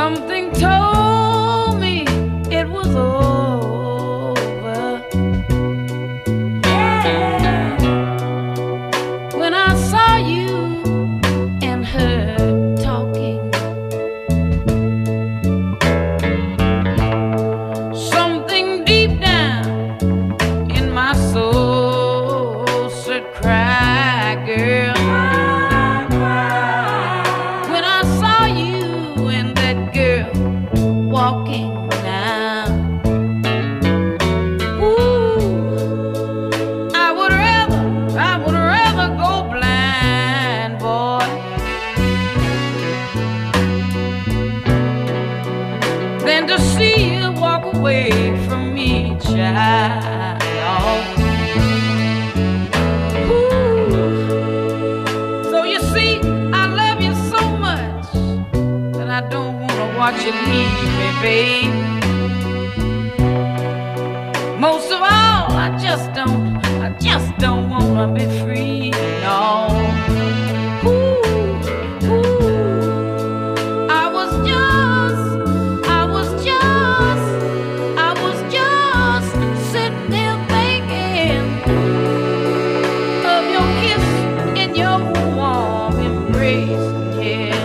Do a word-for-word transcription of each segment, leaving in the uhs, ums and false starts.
Something told me it was over. Yeah. When I saw you and her talking, something deep down in my soul said, cry, girl. Walking now, ooh, I would rather, I would rather go blind, boy, than to see you walk away from me, child. Ooh. So you see, I love you so much that I don't want to watch you leave me, babe. Most of all, I just don't, I just don't wanna be free, no. Ooh, ooh. I was just, I was just, I was just sitting there thinking of your kiss and your warm embrace, yeah.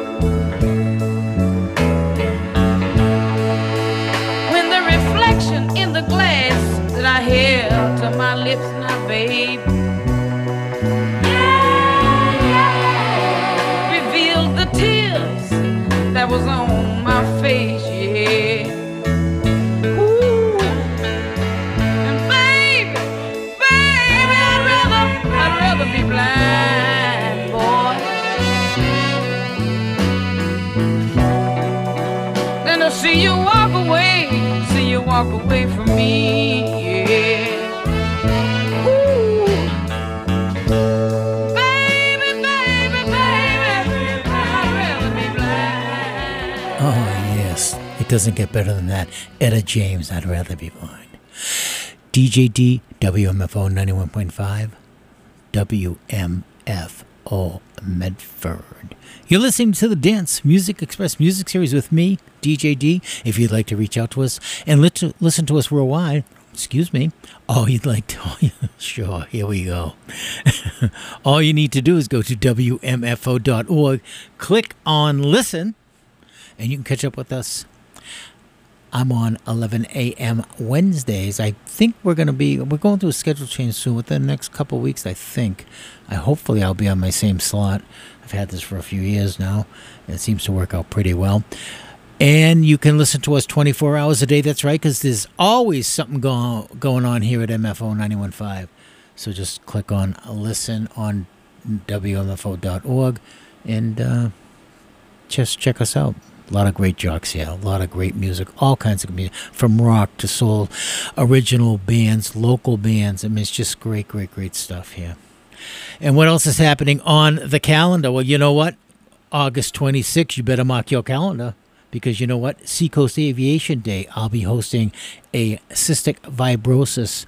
In the glass that I held to my lips now, babe, yeah, yeah, revealed the tears that was on my face, yeah. Ooh, and baby, baby, I'd rather, I'd rather be blind, boy, than to see you walk away. You walk away from me, yeah. Ooh. Baby, baby, baby, I'd rather be blind. Oh, yes. It doesn't get better than that. Etta James, I'd rather be blind. D J D, W M F O ninety-one point five, W M F O Medford. You're listening to the Dance Music Express Music Series with me, D J D. If you'd like to reach out to us and li- listen to us worldwide, excuse me, all you'd like to, oh, yeah, sure, here we go. All you need to do is go to W M F O dot org, click on listen, and you can catch up with us. I'm on eleven a.m. Wednesdays. I think we're going to be, we're going through a schedule change soon within the next couple of weeks, I think. I hopefully I'll be on my same slot. I've had this for a few years now. It seems to work out pretty well. And you can listen to us twenty-four hours a day. That's right, because there's always something go- going on here at M F O ninety-one point five. So just click on listen on W M F O dot org and uh, just check us out. A lot of great jocks here, a lot of great music, all kinds of music, from rock to soul, original bands, local bands. I mean, it's just great, great, great stuff here. And what else is happening on the calendar? Well, you know what? August twenty-sixth, you better mark your calendar, because you know what? Seacoast Aviation Day, I'll be hosting a cystic fibrosis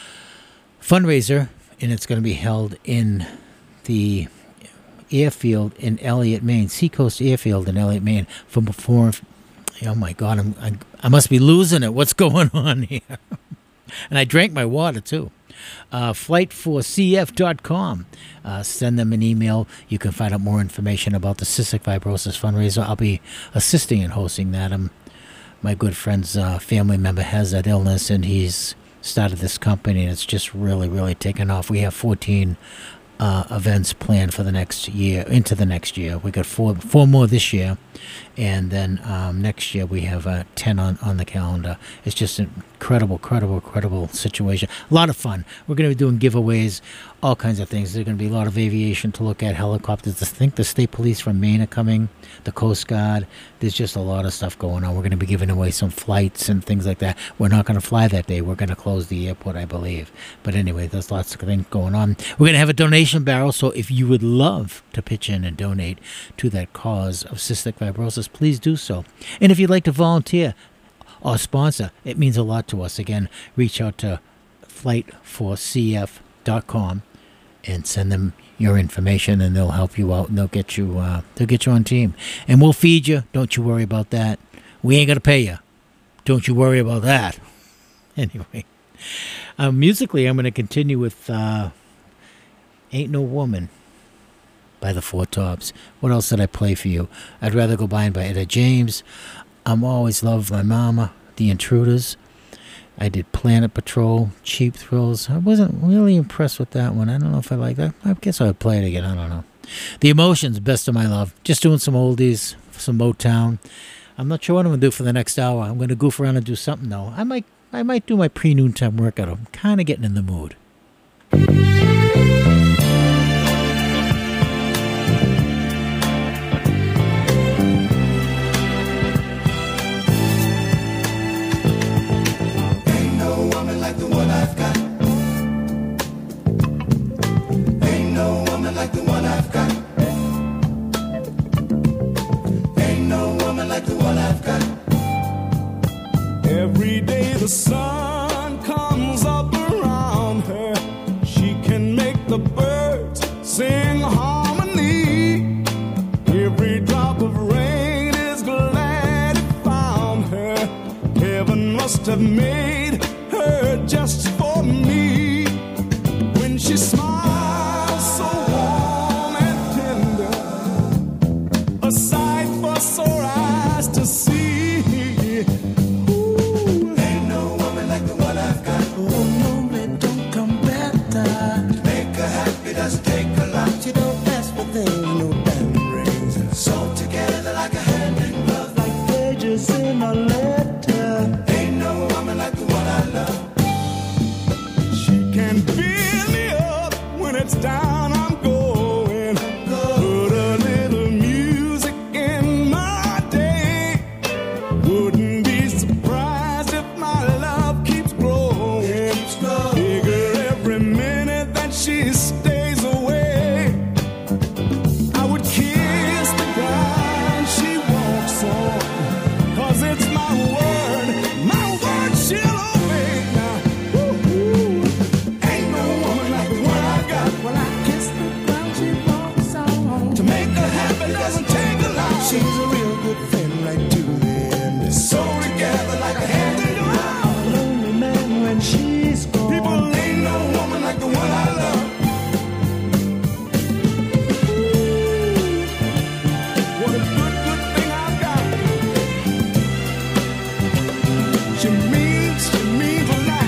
fundraiser, and it's going to be held in the airfield in Elliott, Maine, Seacoast Airfield in Elliott, Maine. From before, oh my God, I'm, I, I must be losing it. What's going on here? And I drank my water too. Uh, flight four C F dot com. Uh, send them an email. You can find out more information about the cystic fibrosis fundraiser. I'll be assisting and hosting that. Um, my good friend's uh, family member has that illness, and he's started this company, and it's just really, really taken off. We have fourteen Uh, events planned for the next year, into the next year. We got four four more this year, and then um, next year we have uh, ten on, on the calendar. It's just an incredible, incredible, incredible situation. A lot of fun. We're going to be doing giveaways, all kinds of things. There's going to be a lot of aviation to look at, helicopters. I think the state police from Maine are coming, the Coast Guard. There's just a lot of stuff going on. We're going to be giving away some flights and things like that. We're not going to fly that day. We're going to close the airport, I believe. But anyway, there's lots of things going on. We're going to have a donation barrel, so if you would love to pitch in and donate to that cause of cystic fibrosis, please do so. And if you'd like to volunteer or sponsor, it means a lot to us. Again, reach out to flight four C F dot com and send them your information, and they'll help you out, and they'll get you uh, they'll get you on team, and we'll feed you. Don't you worry about that. We ain't gonna pay you. Don't you worry about that. Anyway, uh, musically, I'm gonna continue with uh, "Ain't No Woman" by the Four Tops. What else did I play for you? I'd Rather Go Blind by Etta James. I'm Always Loved My Mama, The Intruders. I did Planet Patrol, Cheap Thrills. I wasn't really impressed with that one. I don't know if I like that. I guess I would play it again. I don't know. The Emotions, Best of My Love. Just doing some oldies, some Motown. I'm not sure what I'm going to do for the next hour. I'm going to goof around and do something, though. I might I might do my pre-noontime workout. I'm kind of getting in the mood. Every day the sun comes up around her. She can make the birds sing harmony. Every drop of rain is glad it found her. Heaven must have made her just for me. When she smiles so warm and tender, a sight for sore eyes to see. Down I'm going. Put a little music in my day. Wouldn't be surprised if my love keeps growing. Bigger every minute that she stays away. I would kiss the ground she walks on, 'cause it's my word, my word she'll obey. Now, woo-hoo. Ain't no woman like the one I got. Well, I kiss the ground she walks on. To make her happy doesn't take a lot. She's a real good friend right to the end. So together like a hand in glove. I'm a lonely man when she's gone. People, ain't no woman like the one I love. Ooh, what a good, good thing I've got. She means, she means a lot.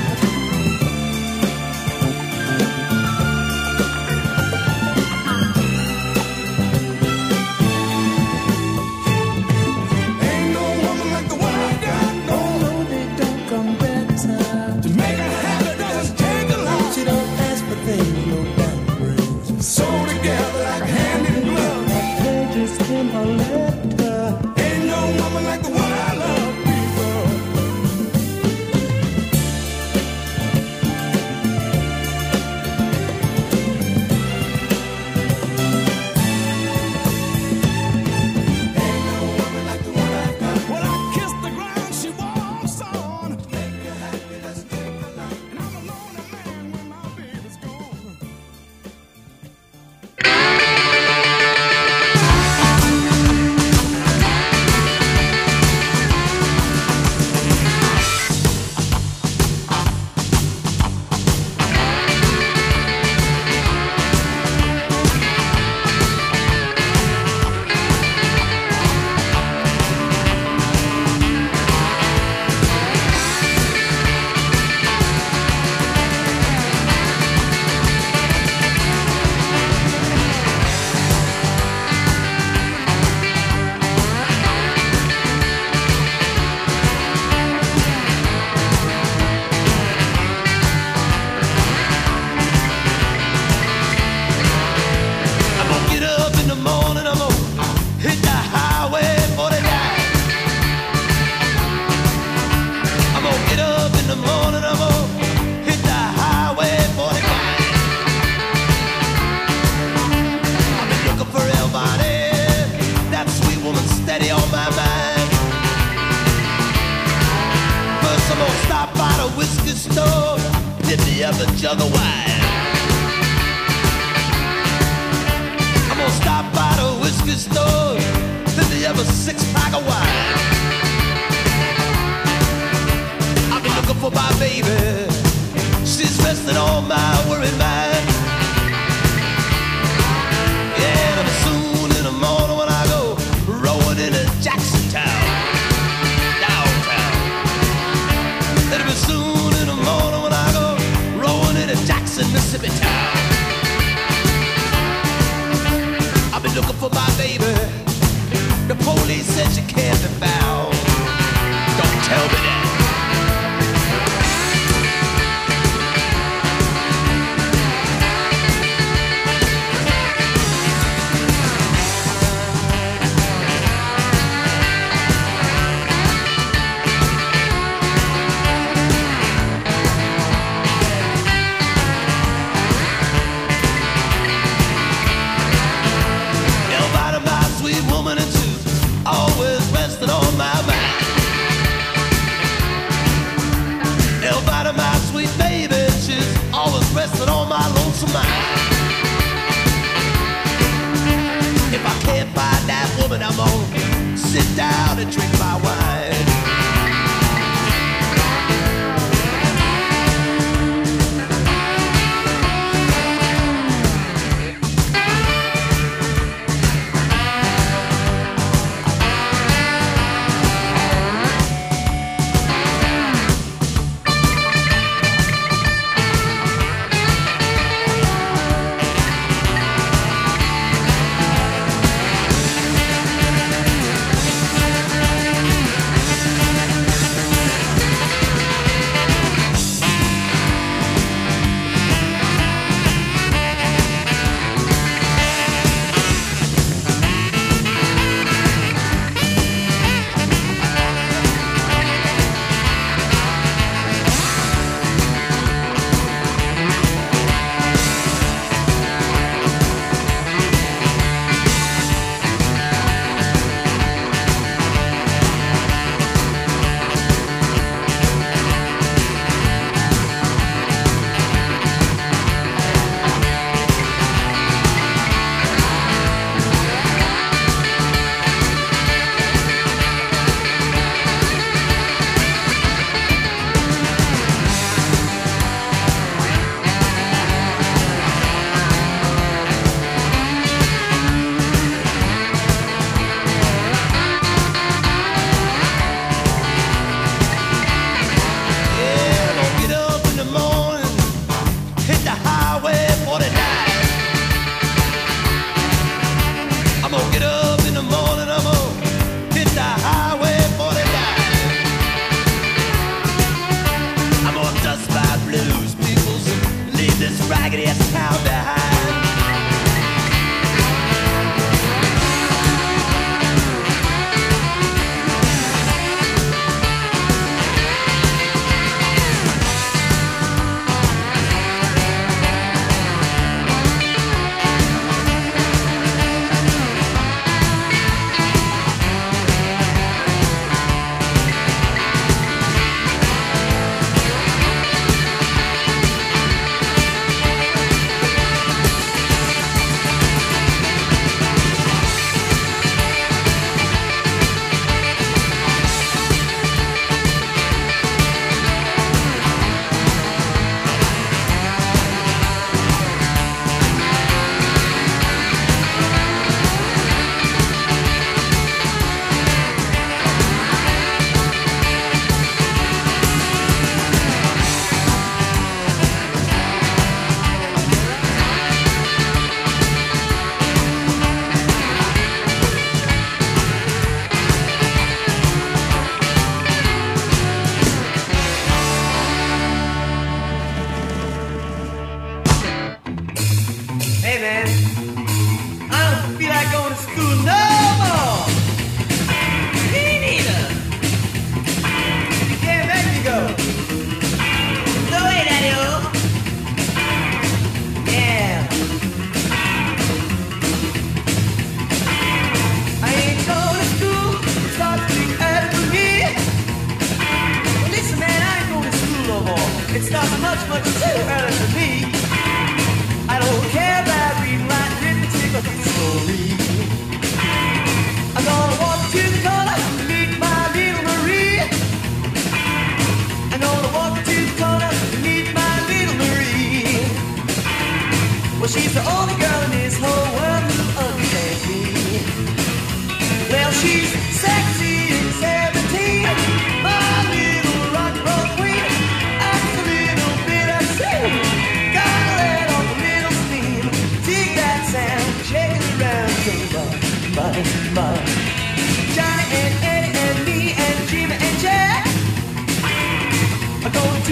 Whiskey store, did the other jug of wine. grocery store than the ever six pack of wine. I've been looking for my baby. She's resting on my worried mind. Yeah, and soon in the morning when I go rolling into Jackson Town, downtown. It'll be soon in the morning when I go rolling into Jackson, Mississippi town. I've been looking for my baby. The police said she can't be found. Don't tell me that. Resting on my lonesome mind. If I can't find that woman, I'm gonna sit down and drink my wine.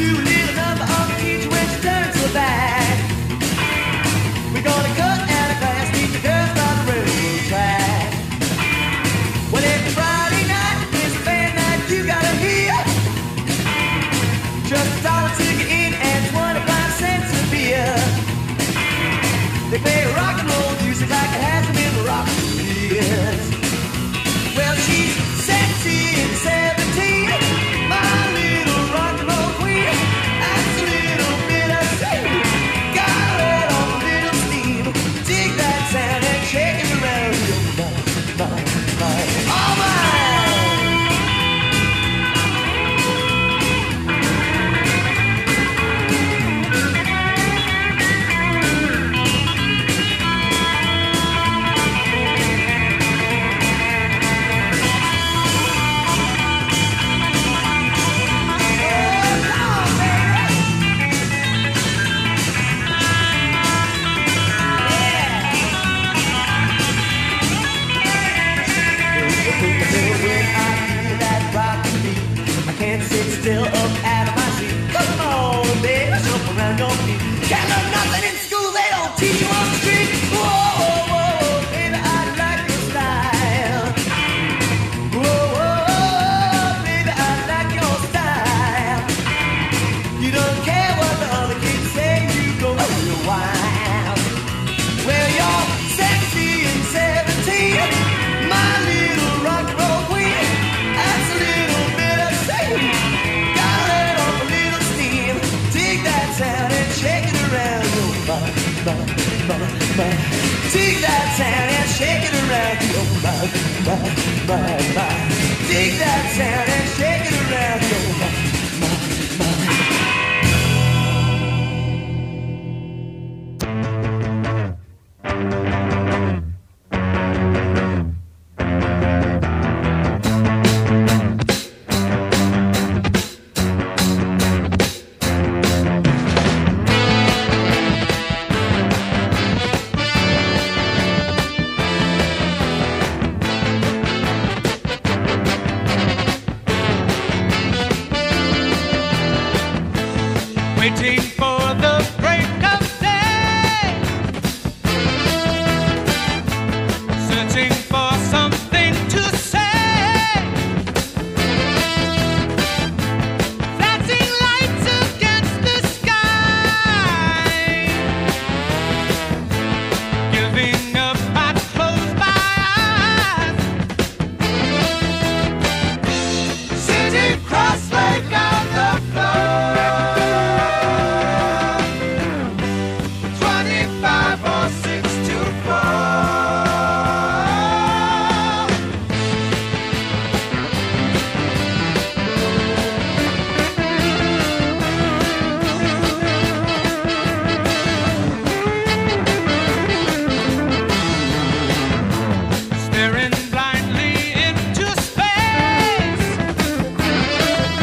too little number on the teacher when she turns her back. We're gonna cut out a class, teach the girls by the railroad track. Well, every Friday night is a band night you gotta hear. Just a dollar ticket in and twenty-five cents a beer. They play rock and roll music like it hasn't been rock for years. Well, she's sexy and seventeen, my little rock and roll queen. That's a little bit of steam, got her on a little steam. Dig that sound and shake it around your body, body, body. All right. Can't sit still up out of my seat. Come on, baby, jump around your feet. Can't learn nothing in school, they don't teach you on the street. Whoa, whoa, whoa, baby, I like your style. Whoa, whoa, baby, I like your style. You don't care what the other kids say, you go real wild. Well, you're sexy and seventeen, my little rock and roll queen. That's a little bit of steam, got it on a little steam. Dig that sound and shake it around your body, body, body, body. Dig that sound and shake it around your body, body, body, body. Dig that sound and shake it around your body, body, body. Waiting for the break of day, searching for something to say, flashing lights against the sky, giving up, I close my eyes, sitting cross-legged on the floor. Staring blindly into space,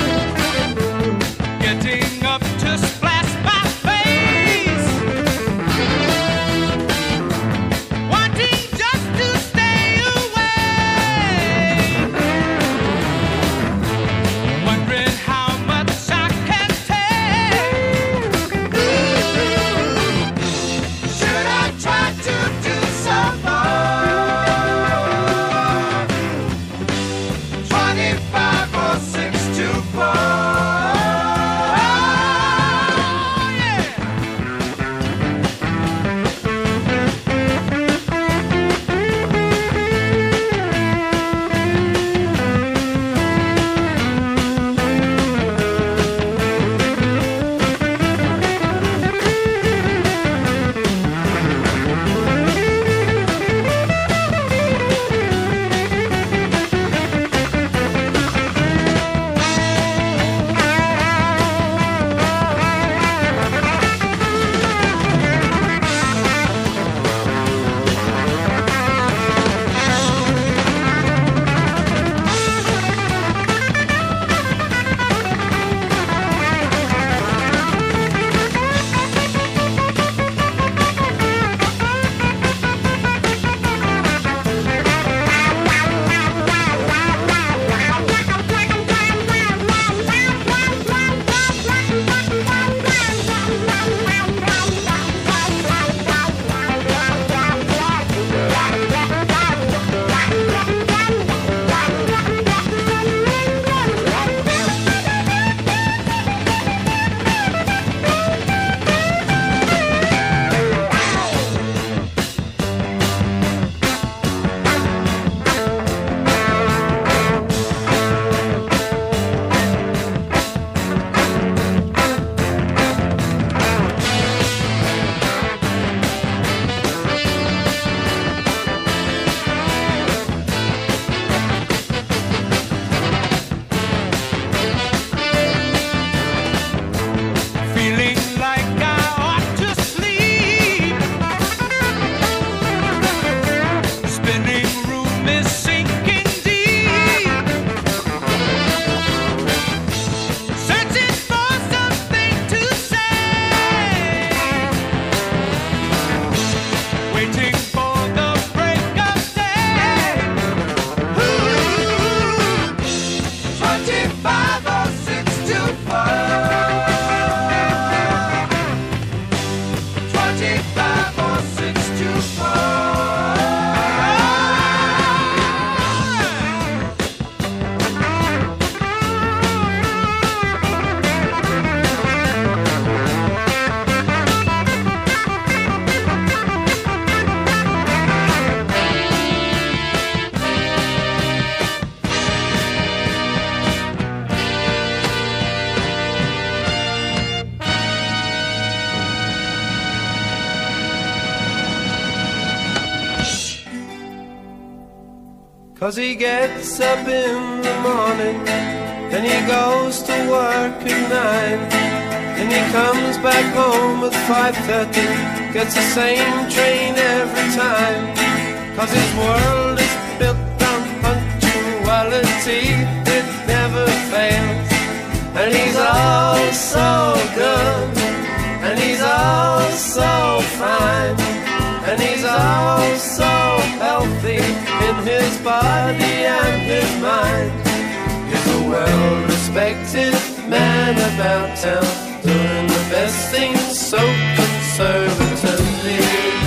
'cause he gets up in the morning, then he goes to work at nine, and he comes back home at five thirty, gets the same train every time, 'cause his world is built on punctuality, it never fails. And he's all so good, and he's all so fine, and he's all so healthy in his body and his mind. He's a well-respected man about town, doing the best things so conservatively.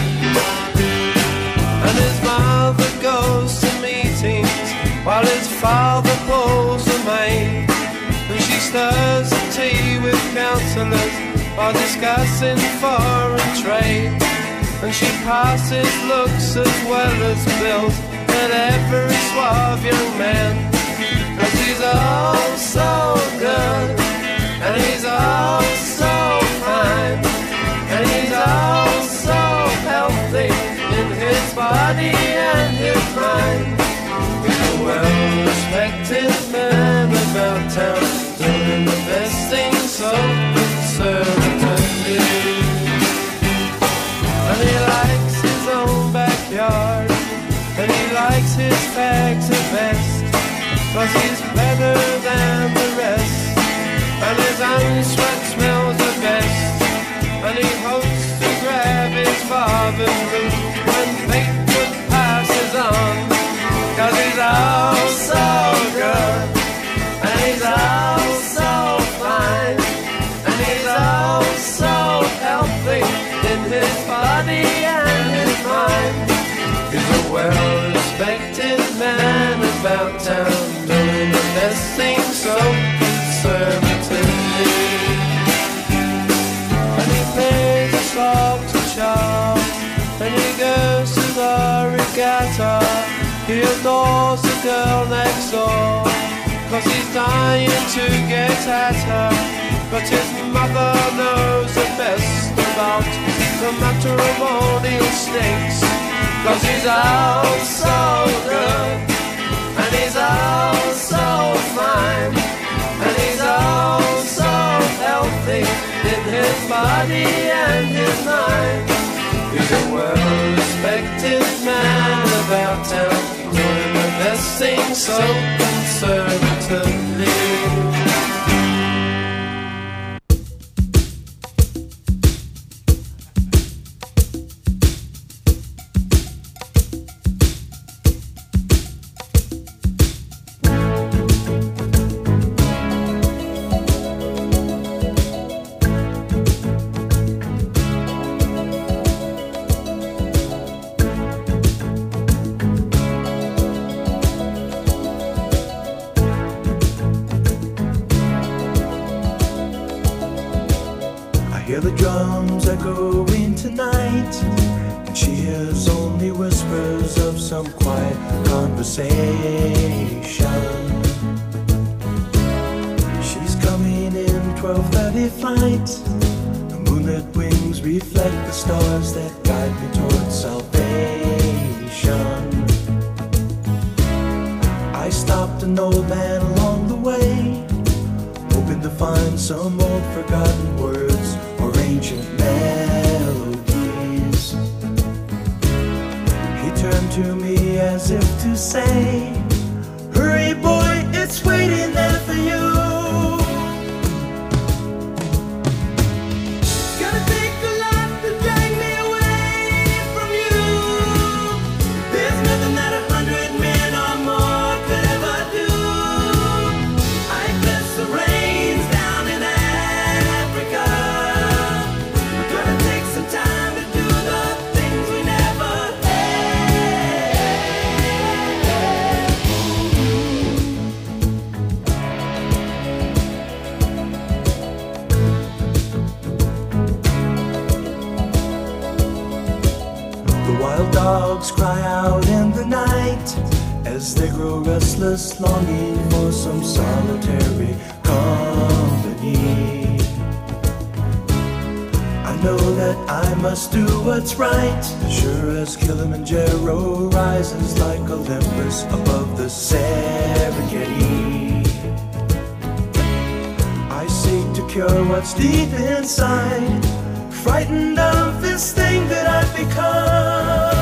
And his mother goes to meetings while his father pulls the maid, and she stirs the tea with counsellors while discussing foreign trade. And she passes looks as well as bills at every suave young man. Cause he's all so good, and he's all so fine, and he's all so healthy in his body and his mind. He's a well-respected man about town, doing the best things so conservatively. And he likes his own backyard, and he likes his fags the best, 'cause he's better than the rest, and his own sweat smells the best. And he hopes to grab his father's root when Fleetwood passes on, 'cause he's all so good, and he's all so fine, and he's all so healthy in his body and his mind. He's a well-respected man about town, doing the best things so conservatively. And he pays a slog to Charles, and he goes to the regatta. He adores the girl next door, 'cause he's dying to get at her. But his mother knows the best about the matrimonial snakes, 'cause he's all so good, and he's all so fine, and he's all so healthy in his body and his mind. He's a well-respected man about town, doing the best things so conservatively. Longing for some solitary company. I know that I'm must do what's right. As sure as Kilimanjaro rises like Olympus above the Serengeti, I seek to cure what's deep inside, frightened of this thing that I've become.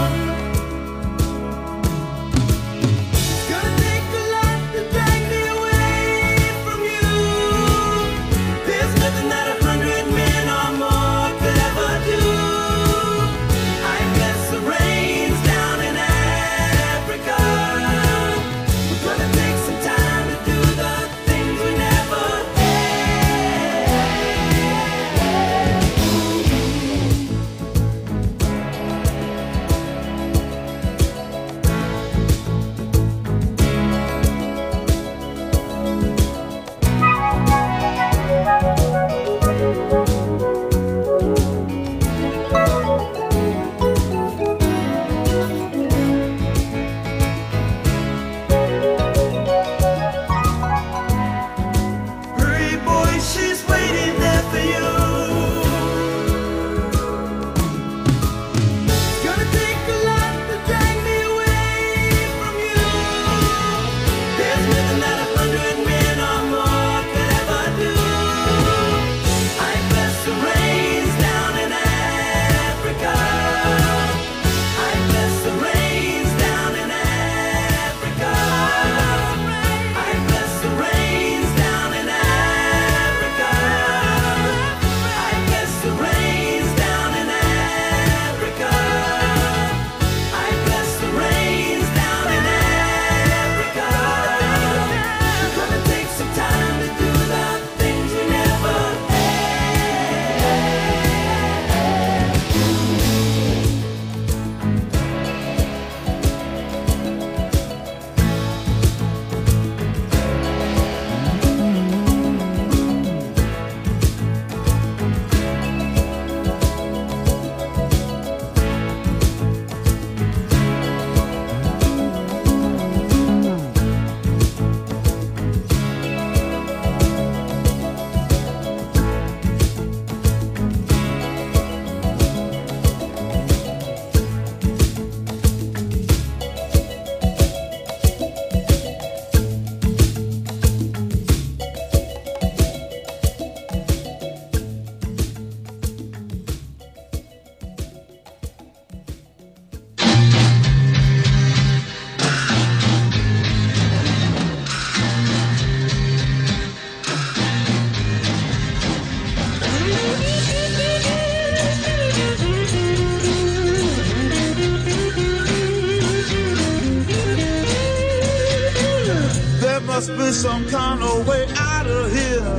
Must be some kind of way out of here,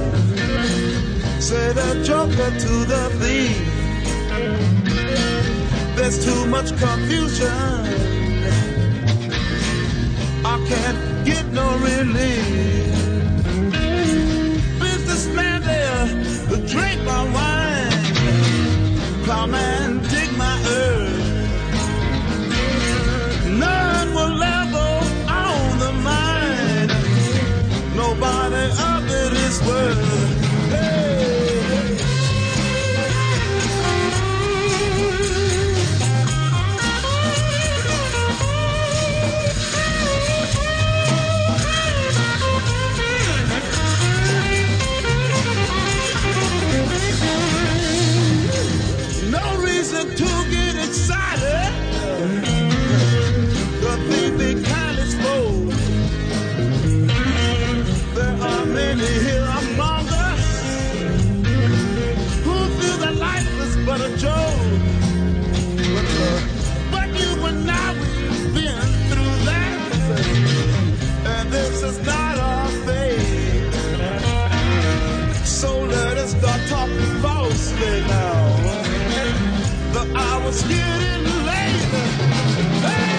say the joker to the thief. There's too much confusion, I can't get no relief. Businessman there, drink my wine, plowman dig my earth. None will level on the mind, nobody of it is worth. Hey. No reason to get excited, the baby kind is full. There are many here among us who feel that life is but a joke. But, uh, but you and I, we've been through that, and this is not our fate. So let us start talking falsely now. The hour's getting late. Hey!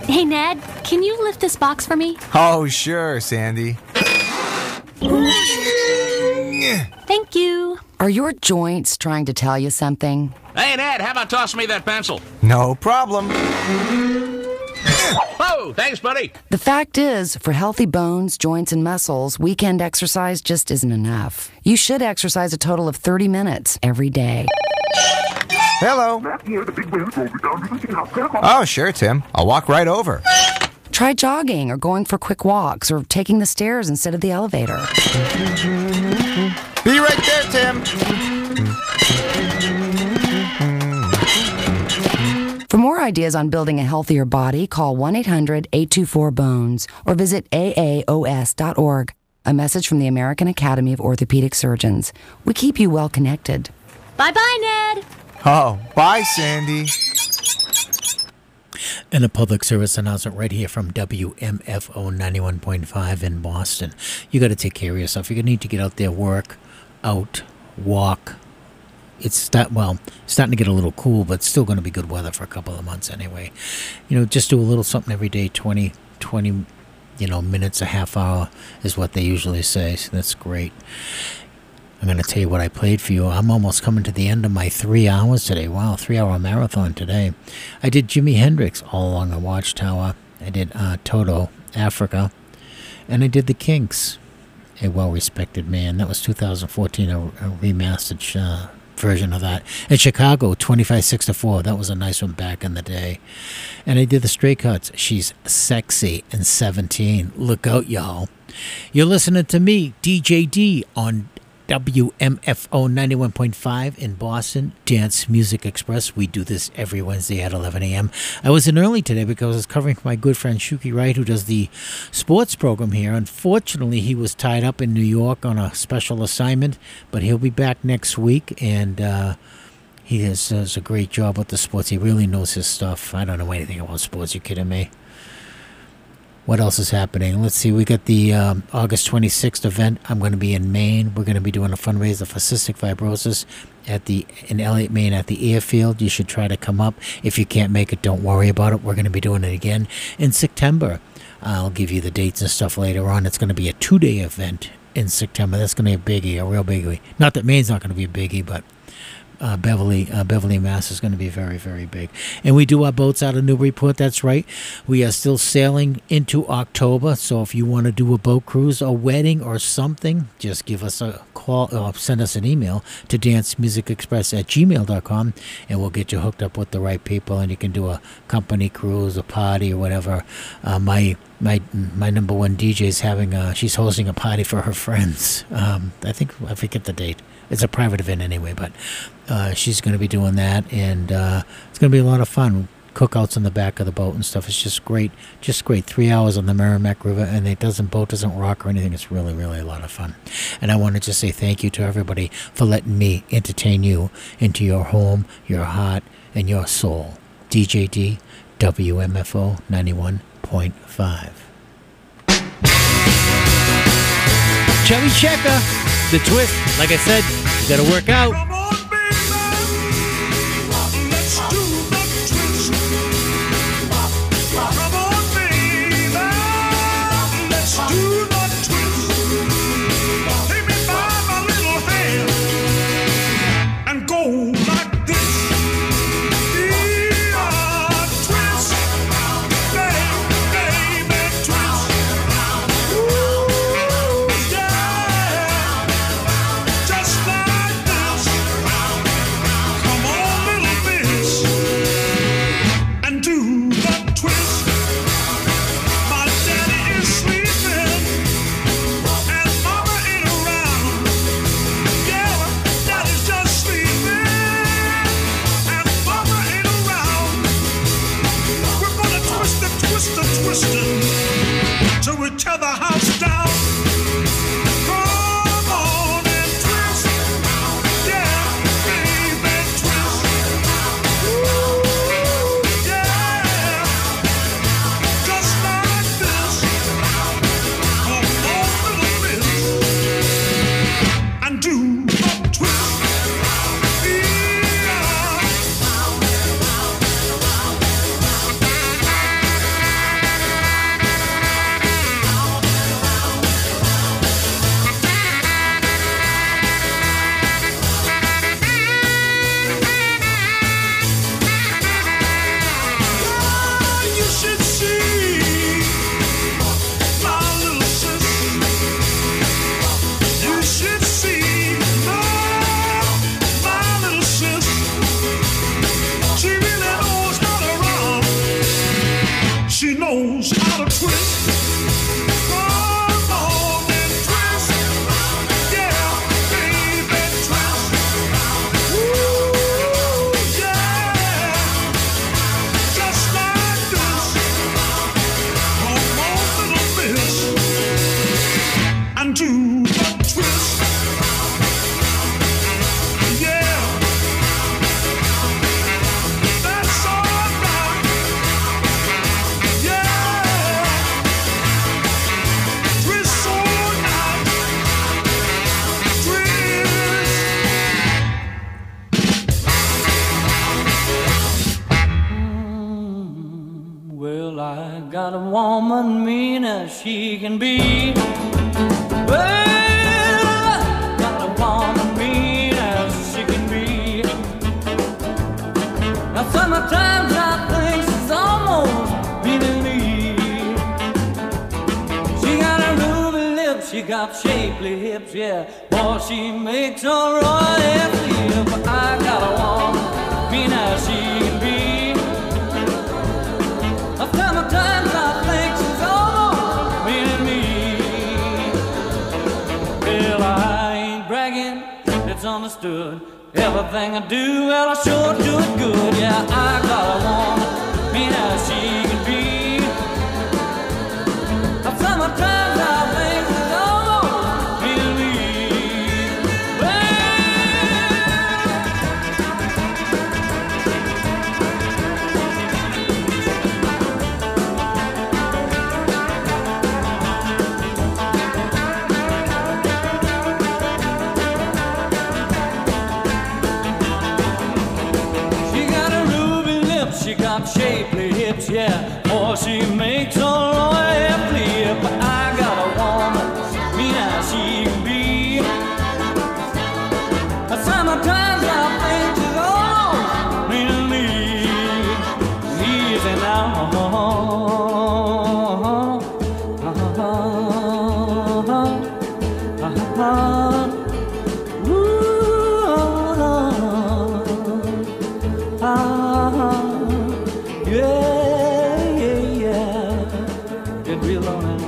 Hey, Ned, can you lift this box for me? Oh, sure, Sandy. Thank you. Are your joints trying to tell you something? Hey, Ned, how about tossing me that pencil? No problem. Whoa, thanks, buddy. The fact is, for healthy bones, joints, and muscles, weekend exercise just isn't enough. You should exercise a total of thirty minutes every day. Hello. Oh, sure, Tim. I'll walk right over. Try jogging or going for quick walks or taking the stairs instead of the elevator. Be right there, Tim. For more ideas on building a healthier body, call one eight hundred eight two four bones or visit A A O S dot org. A message from the American Academy of Orthopedic Surgeons. We keep you well connected. Bye-bye, Ned. Oh, bye, Sandy. And a public service announcement right here from W M F O ninety-one point five in Boston. You got to take care of yourself. You're going to need to get out there, work, out, walk. It's start, well, it's starting to get a little cool, but it's still going to be good weather for a couple of months anyway. You know, just do a little something every day, twenty, twenty, you know, minutes, a half hour is what they usually say. So that's great. I'm going to tell you what I played for you. I'm almost coming to the end of my three hours today. Wow, three-hour marathon today. I did Jimi Hendrix, All Along the Watchtower. I did uh, Toto, Africa. And I did The Kinks, a well-respected man. That was two thousand fourteen, a, a remastered uh, version of that. And Chicago, twenty-five six to four. That was a nice one back in the day. And I did the Stray Cuts. She's sexy and seventeen. Look out, y'all. You're listening to me, D J D, on W M F O ninety-one point five in Boston, Dance Music Express. We do this every Wednesday at eleven a.m. I was in early today because I was covering for my good friend Shuki Wright, who does the sports program here. Unfortunately, he was tied up in New York on a special assignment, but he'll be back next week, and uh, he has, does a great job with the sports. He really knows his stuff. I don't know anything about sports. You kidding me? What else is happening? Let's see. We got the um, August twenty-sixth event. I'm going to be in Maine. We're going to be doing a fundraiser for cystic fibrosis at the in Elliott, Maine, at the airfield. You should try to come up. If you can't make it, don't worry about it. We're going to be doing it again in September. I'll give you the dates and stuff later on. It's going to be a two-day event in September. That's going to be a biggie, a real biggie. Not that Maine's not going to be a biggie, but Uh, Beverly, uh, Beverly, Mass is going to be very, very big. And we do our boats out of Newburyport. That's right. We are still sailing into October. So if you want to do a boat cruise, a wedding, or something, just give us a call or send us an email to dancemusicexpress at gmail dot com, and we'll get you hooked up with the right people, and you can do a company cruise, a party, or whatever. Uh, my my my number one D J is having a, she's hosting a party for her friends. Um, I think I forget the date. It's a private event anyway, but uh, she's going to be doing that, and uh, it's going to be a lot of fun. Cookouts on the back of the boat and stuff. It's just great, just great. Three hours on the Merrimack River, and it doesn't boat doesn't rock or anything. It's really, really a lot of fun. And I want to just say thank you to everybody for letting me entertain you into your home, your heart, and your soul. D J D, W M F O ninety-one point five. Chubby Checker, the twist. Like I said, you got to work out. ought to twist. Come on and twist. Yeah, baby, twist. Ooh, yeah. Just like this. Come on, little miss. And do the twist. Yeah. That's all right. Yeah. Twist all night. Twist. Well, I got a woman mean as she can be. Well, I got a woman mean as she can be. Now sometimes I think she's almost meaning me. She got a ruby lips, she got shapely hips, yeah. Boy, she makes a royal flip. I got a woman mean as she can be. Sometimes I think she's almost meaning me. Well, I ain't bragging, it's understood. Everything I do, well, I sure do it good. Yeah, I got a woman mean as she can be. Sometimes I think she's almost meaning me. She got a ruby lips, she got shapely hips, yeah. Or she makes a royal flip. But I got a woman mean as she can be. Sometimes I think she's almost meaning me. Easy now. Yeah, yeah, yeah. Get real on it.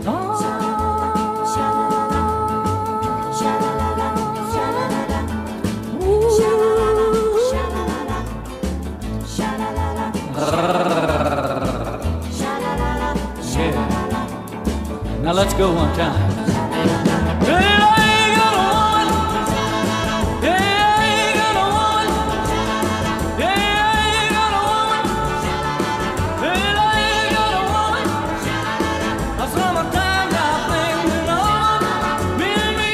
Yeah. Now let's go one time. Well, I ain't got a woman. Yeah, I ain't got a woman. Yeah, I ain't got a woman. Well, I ain't got a woman. Sometimes I think that all me and me.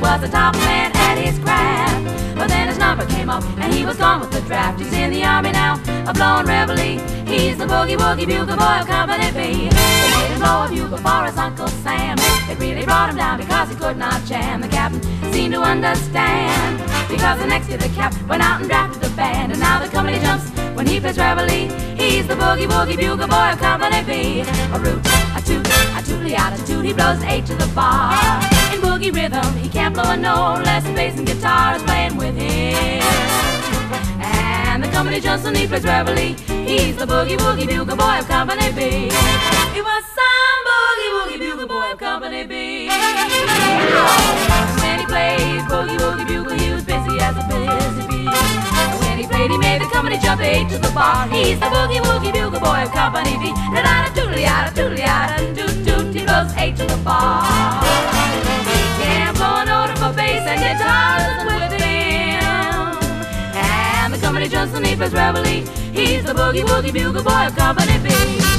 was the top man at his craft. But then his number came up and he was gone with the draft. He's in the army now, a blowing reveille. He's the boogie woogie bugle boy of Company B. They made him blow a bugle for his Uncle Sam. It really brought him down because he could not jam. The captain seemed to understand, because the next year the cap went out and drafted the band. And now the company jumps when he plays reveille. He's the boogie woogie bugle boy of Company B. A root, a toot, a tootly out a toot. He blows eight to the bar. In boogie rhythm, he can't blow a note unless the bass and guitar is playing with him. And the company jumps when he plays reveille. He's the boogie woogie bugle boy of Company B. He was some boogie woogie bugle boy of Company B. When he plays boogie woogie bugle, he was busy as a busy bee. When he played, he made the company jump eight to the bar. He's the boogie woogie bugle boy of Company B. Da da da doodly da doodly da doot doot. He blows eight to the bar. He can't blow an order for bass and guitars with him. And the company jumps when he plays reveille. He's the boogie woogie bugle boy of Company B.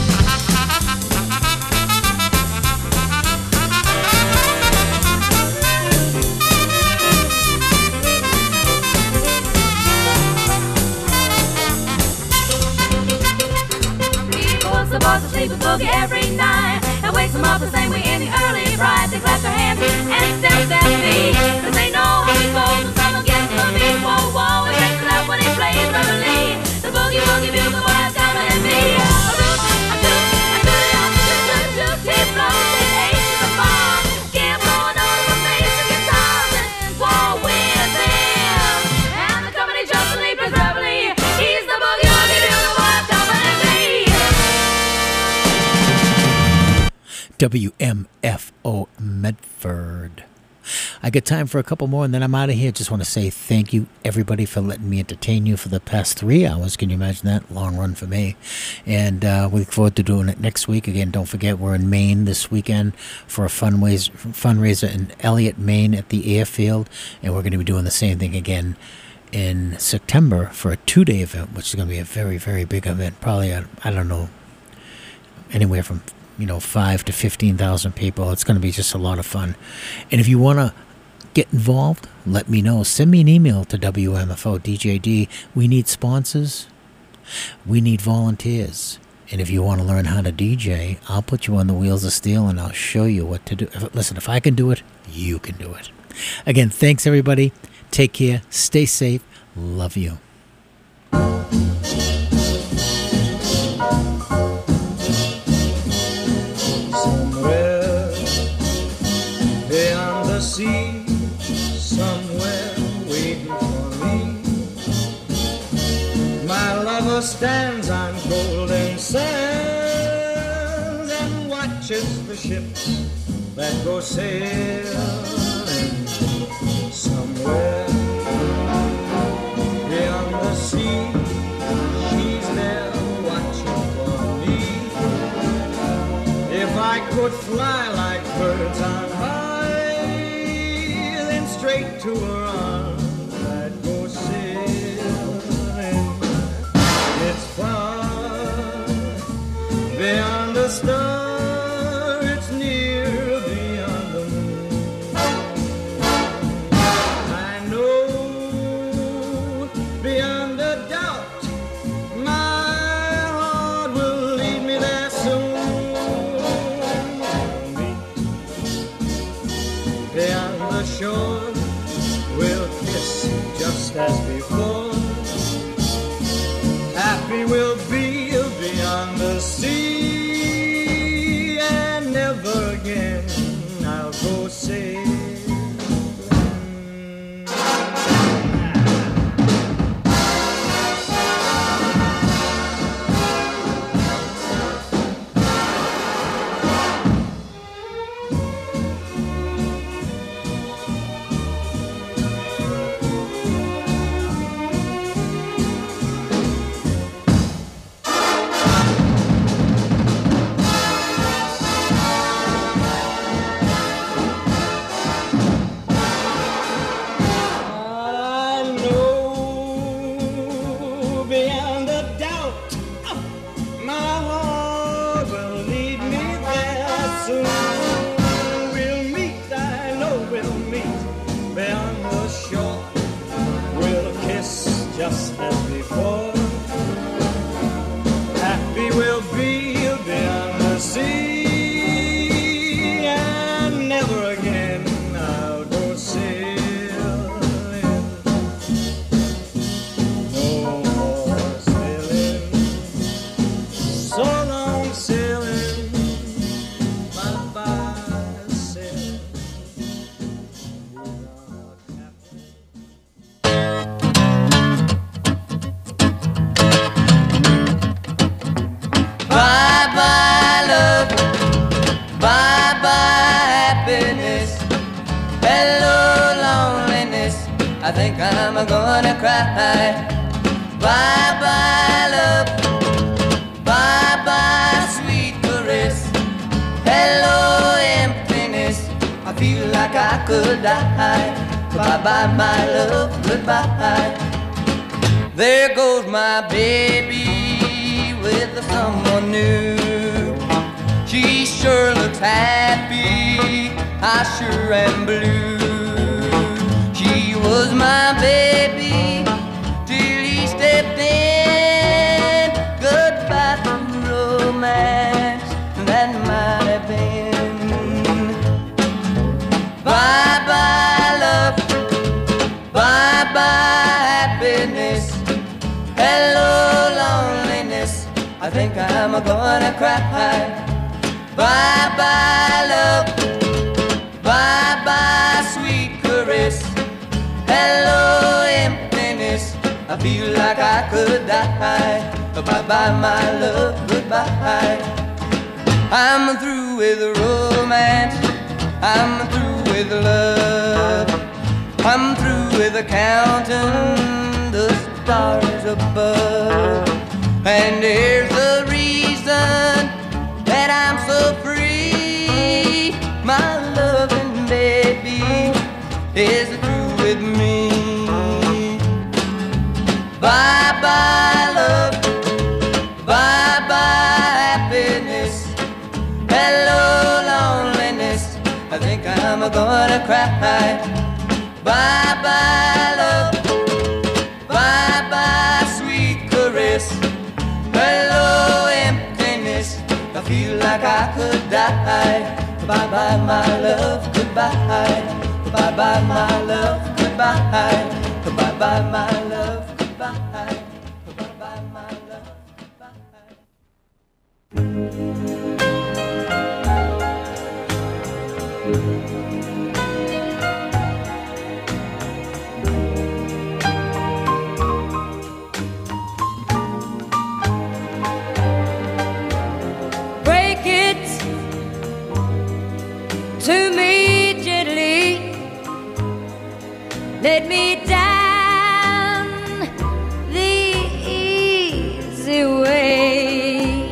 The boys will sleep with boogie every night and wakes them up the same way in the early bright. They clap their hands and stamp their feet, cause they know how he goes when someone gets the beat. Whoa, whoa, he wakes it up when he plays reveille. The boogie woogie bugle boy of Company B. A root, a toot, a toot, a toot, toot, toot. He blows it eight to the bar. Can't blow a note of a bass and guitars and war with him. And the company jumps and he plays reveille. He's the boogie woogie bugle boy of Company B. W M F O Medford. I got time for a couple more and then I'm out of here. Just want to say thank you, everybody, for letting me entertain you for the past three hours. Can you imagine that? Long run for me. And uh, we look forward to doing it next week. Again, don't forget, we're in Maine this weekend for a fundraiser, fundraiser in Elliott, Maine at the airfield. And we're going to be doing the same thing again in September for a two-day event, which is going to be a very, very big event. Probably, I, I don't know, anywhere from you know, five to fifteen thousand people. It's going to be just a lot of fun. And if you want to get involved, let me know. Send me an email to W M F O D J D. We need sponsors. We need volunteers. And if you want to learn how to D J, I'll put you on the wheels of steel and I'll show you what to do. If, listen, if I can do it, you can do it. Again, thanks, everybody. Take care. Stay safe. Love you. Beyond the sea, somewhere waiting for me, my lover stands on golden sands and watches the ships that go sailing. Somewhere beyond the sea, she's there watching for me. If I could fly like birds on high, then straight to her arms I'd go sailing. It's far beyond the star, it's near beyond the moon. I know beyond a doubt my heart will lead me there soon. Beyond the shore, we'll kiss just as before. Happy we'll be beyond the sea, and never again I'll go sailing. think I'm gonna cry. Bye-bye, love. Bye-bye, sweet caress. Hello, emptiness. I feel like I could die. Bye-bye, my love, goodbye. There goes my baby with someone new. She sure looks happy, I sure am blue. She was my baby till he stepped in. Goodbye to romance, that might have been. Bye-bye, love. Bye-bye, happiness. Hello, loneliness. I think I'm gonna cry. Bye-bye, love. Bye-bye, sweet caress. Hello, emptiness. I feel like I could die. Bye-bye, my love, goodbye. I'm through with romance. I'm through with love. I'm through with counting the stars above. And there's a reason that I'm so free. My loving baby is through with me. Bye-bye, love. Bye-bye, happiness. Hello, loneliness. I think I'm gonna cry. Bye-bye, love. Bye-bye, sweet caress. Hello, emptiness. I feel like I could die. Bye-bye, my love, goodbye. Bye-bye, my love, goodbye. Bye-bye, my love, goodbye. Bye-bye, my love, Break it to me gently. Let me down the easy way.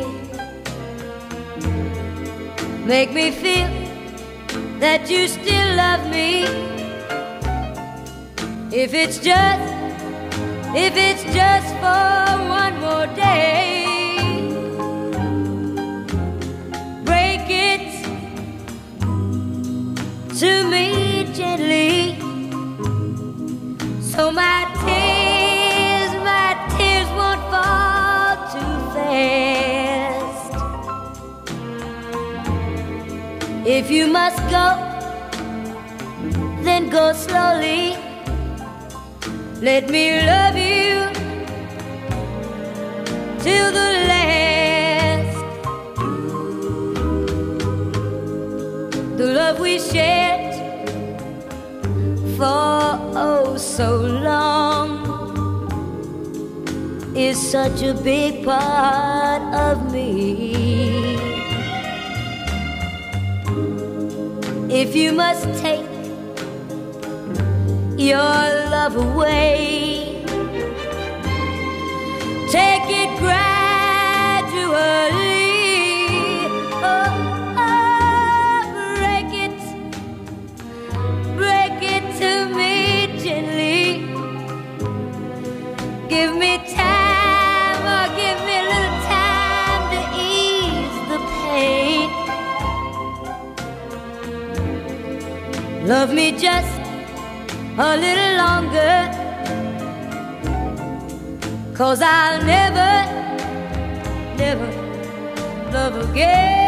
Make me feel that you still love me. If it's just, if it's just for one more day. Break it to me gently, so my tears, my tears won't fall too fast. If you must go, then go slowly. Let me love you till the last. The love we shared for oh so long is such a big part of me. If you must take your love away, take it gradually. Oh, oh, break it, break it to me gently. Give me time, or give me a little time to ease the pain. Love me just a little longer, 'cause I'll never, never love again.